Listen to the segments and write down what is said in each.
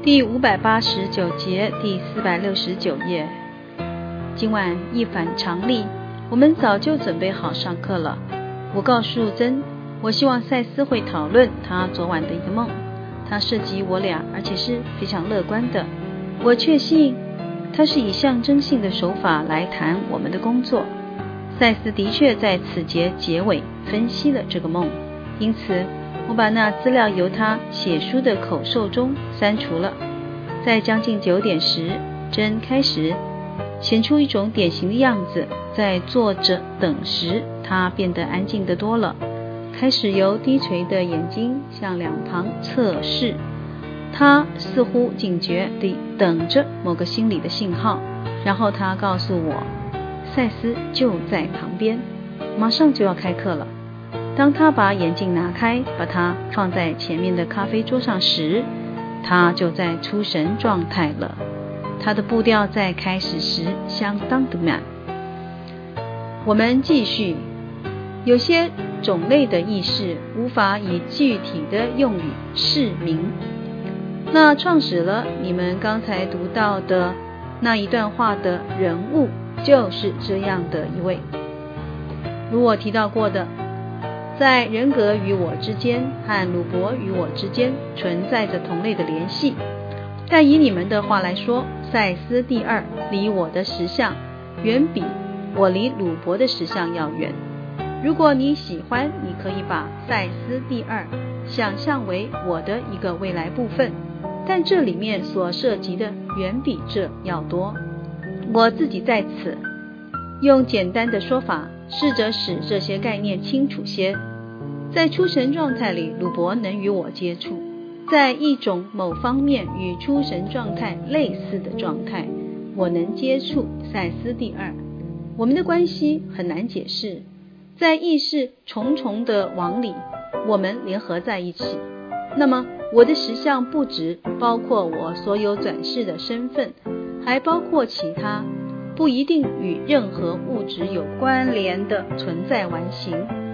第589节第469页。今晚一反常例，我们早就准备好上课了。我告诉珍，我希望赛斯会讨论他昨晚的一个梦，他涉及我俩，而且是非常乐观的。我确信他是以象征性的手法来谈我们的工作。赛斯的确在此节结尾分析了这个梦，因此我把那资料由他写书的口授中删除了。在将近9点时，珍开始显出一种典型的样子，在坐着等时，他变得安静得多了，开始由低垂的眼睛向两旁侧视，他似乎警觉地等着某个心理的信号。然后他告诉我，赛斯就在旁边，马上就要开课了。当他把眼镜拿开，把它放在前面的咖啡桌上时，他就在出神状态了。他的步调在开始时相当的慢。我们继续。有些种类的意识无法以具体的用语释明。那创始了你们刚才读到的那一段话的人物就是这样的一位。如我提到过的，在人格与我之间和鲁伯与我之间存在着同类的联系，但以你们的话来说，赛斯第二离我的实相远比我离鲁伯的实相要远。如果你喜欢，你可以把赛斯第二想象为我的一个未来部分，但这里面所涉及的远比这要多。我自己在此用简单的说法试着使这些概念清楚些。在出神状态里，鲁伯能与我接触，在一种某方面与出神状态类似的状态，我能接触赛斯第二。我们的关系很难解释，在意识重重的网里，我们联合在一起。那么我的实相不只包括我所有转世的身份，还包括其他不一定与任何物质有关联的存在完形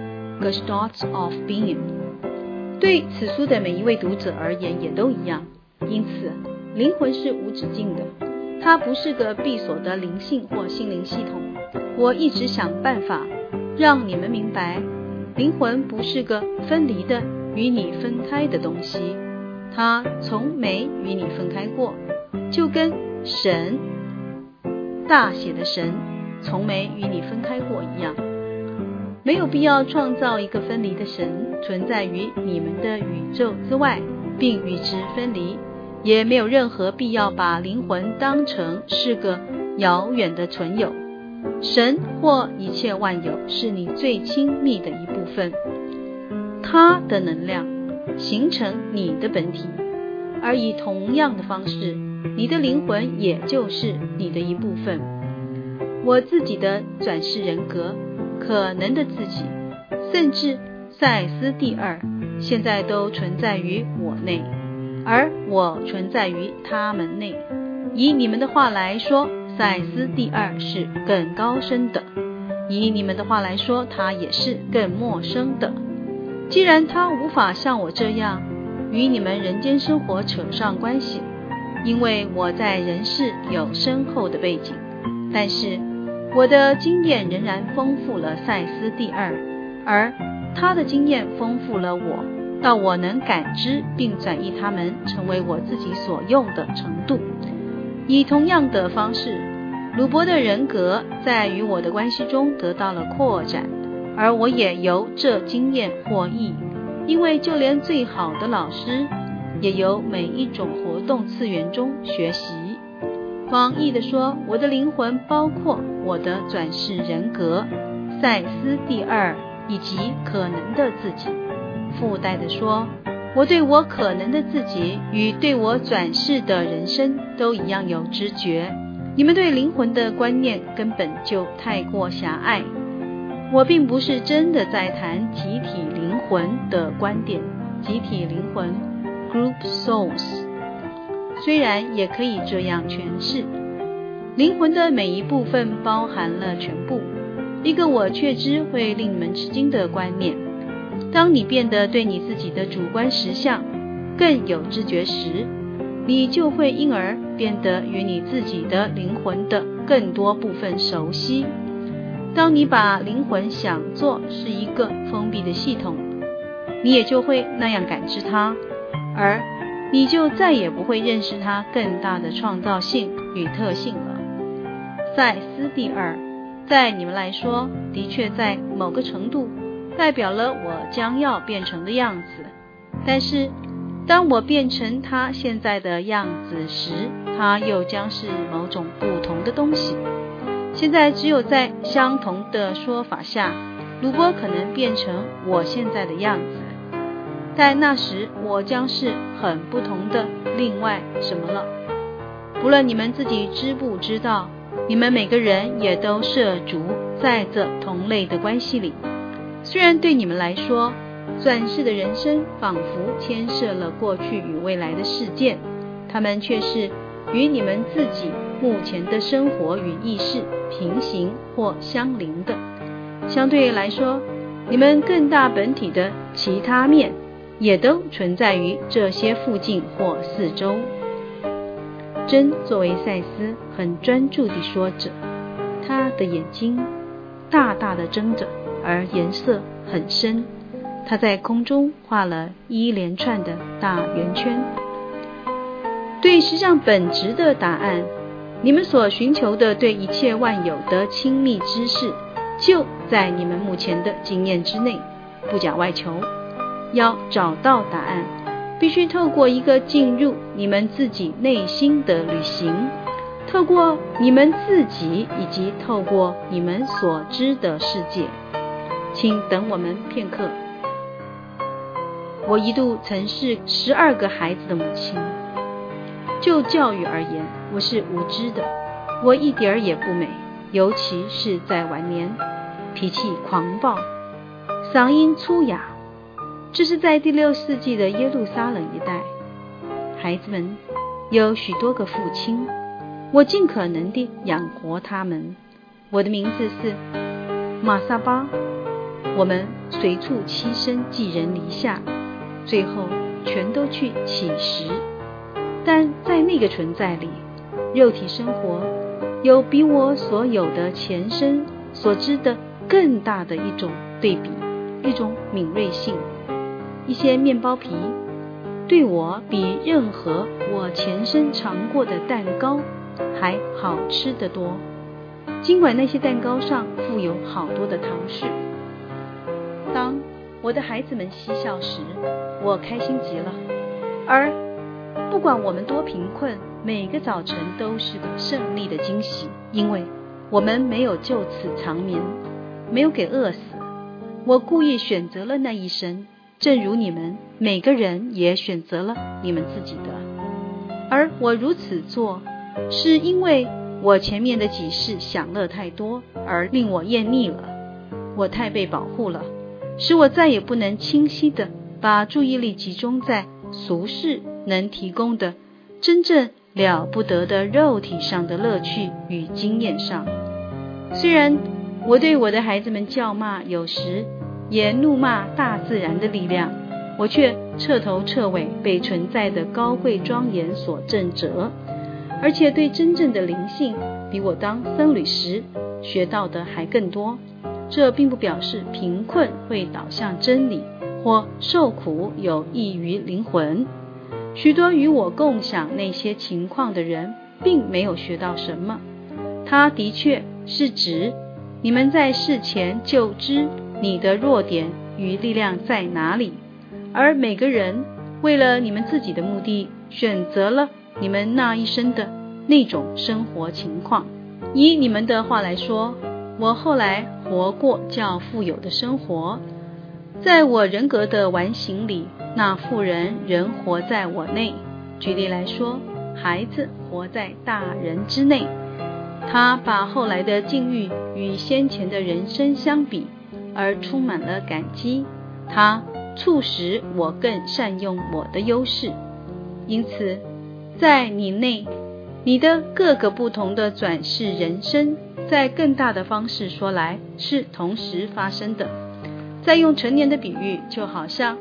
Gestalt of Being。 对此书的每一位读者而言也都一样。因此灵魂是无止境的，它不是个闭锁的灵性或心灵系统。我一直想办法让你们明白，灵魂不是个分离的与你分开的东西，它从没与你分开过，就跟神大写的神从没与你分开过一样。没有必要创造一个分离的神存在于你们的宇宙之外并与之分离，也没有任何必要把灵魂当成是个遥远的存有。神或一切万有是你最亲密的一部分，它的能量形成你的本体，而以同样的方式，你的灵魂也就是你的一部分。我自己的转世人格，可能的自己，甚至赛斯第二，现在都存在于我内，而我存在于他们内。以你们的话来说，赛斯第二是更高深的，以你们的话来说，他也是更陌生的。既然他无法像我这样与你们人间生活扯上关系，因为我在人世有深厚的背景，但是我的经验仍然丰富了赛斯第二，而他的经验丰富了我，到我能感知并转移它们成为我自己所用的程度。以同样的方式，鲁伯的人格在与我的关系中得到了扩展，而我也由这经验获益，因为就连最好的老师也由每一种活动次元中学习。广义地说，我的灵魂包括我的转世人格赛斯第二以及可能的自己。附带地说，我对我可能的自己与对我转世的人生都一样有知觉。你们对灵魂的观念根本就太过狭隘。我并不是真的在谈集体灵魂的观点，集体灵魂 Group Souls 虽然也可以这样诠释。灵魂的每一部分包含了全部，一个我确知会令你们吃惊的观念。当你变得对你自己的主观实相更有知觉时， 你就会因而变得与你自己的灵魂的更多部分熟悉。当你把灵魂想作是一个封闭的系统，你也就会那样感知它，而你就再也不会认识它更大的创造性与特性了。赛斯第二，在你们来说，的确在某个程度代表了我将要变成的样子，但是当我变成它现在的样子时，它又将是某种不同的东西。现在只有在相同的说法下，鲁波可能变成我现在的样子，但那时我将是很不同的另外什么了。不论你们自己知不知道，你们每个人也都涉足在这同类的关系里。虽然对你们来说，转世的人生仿佛牵涉了过去与未来的事件，它们却是与你们自己目前的生活与意识平行或相邻的。相对来说，你们更大本体的其他面也都存在于这些附近或四周。真作为赛斯很专注地说着，他的眼睛大大的睁着，而颜色很深。他在空中画了一连串的大圆圈。对实相本质的答案，你们所寻求的对一切万有的亲密知识，就在你们目前的经验之内，不假外求。要找到答案，必须透过一个进入你们自己内心的旅行，透过你们自己以及透过你们所知的世界。请等我们片刻。我一度曾是12个孩子的母亲。就教育而言，我是无知的，我一点儿也不美，尤其是在晚年，脾气狂暴，嗓音粗哑。这是在第6世纪的耶路撒冷一带。孩子们有许多个父亲，我尽可能地养活他们。我的名字是玛萨巴。我们随处栖身，寄人篱下，最后全都去乞食。但在那个存在里，肉体生活有比我所有的前生所知的更大的一种对比，一种敏锐性。一些面包皮对我比任何我前生尝过的蛋糕还好吃得多，尽管那些蛋糕上附有好多的糖屑。当我的孩子们嬉笑时，我开心极了。而不管我们多贫困，每个早晨都是个胜利的惊喜，因为我们没有就此长眠，没有给饿死。我故意选择了那一生，正如你们每个人也选择了你们自己的。而我如此做，是因为我前面的几世享乐太多，而令我厌腻了。我太被保护了，使我再也不能清晰地把注意力集中在俗世能提供的真正了不得的肉体上的乐趣与经验上。虽然我对我的孩子们叫骂，有时也怒骂大自然的力量，我却彻头彻尾被存在的高贵庄严所震慑，而且对真正的灵性比我当僧侣时学到的还更多。这并不表示贫困会导向真理，或受苦有益于灵魂。许多与我共享那些情况的人并没有学到什么。它的确是指你们在事前就知你的弱点与力量在哪里，而每个人为了你们自己的目的选择了你们那一生的那种生活情况。以你们的话来说，我后来活过较富有的生活，在我人格的完形里，那富人仍活在我内。举例来说，孩子活在大人之内，他把后来的境遇与先前的人生相比，而充满了感激，他促使我更善用我的优势。因此，在你内，你的各个不同的转世人生，在更大的方式说来，是同时发生的。再用成年的比喻，就好像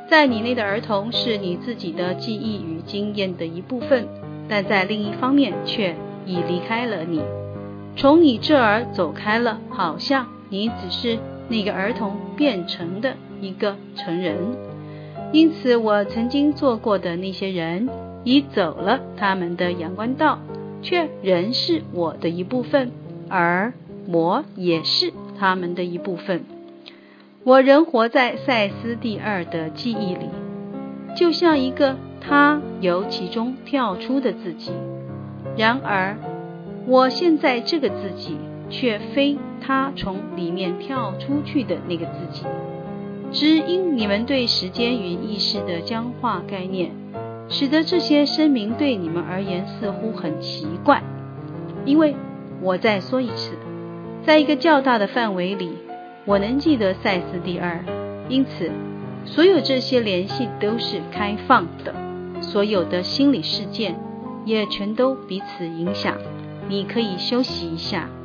在你内的儿童是你自己的记忆与经验的一部分，但在另一方面却已离开了你，从你这儿走开了，好像你只是那个儿童变成的一个成人。因此我曾经做过的那些人已走了他们的阳关道，却仍是我的一部分，而我也是他们的一部分。我仍活在赛斯第二的记忆里，就像一个他由其中跳出的自己。然而我现在这个自己却非他从里面跳出去的那个自己。只因你们对时间与意识的僵化概念，使得这些声明对你们而言似乎很奇怪。因为我再说一次，在一个较大的范围里，我能记得赛斯第二，因此所有这些联系都是开放的，所有的心理事件也全都彼此影响。你可以休息一下。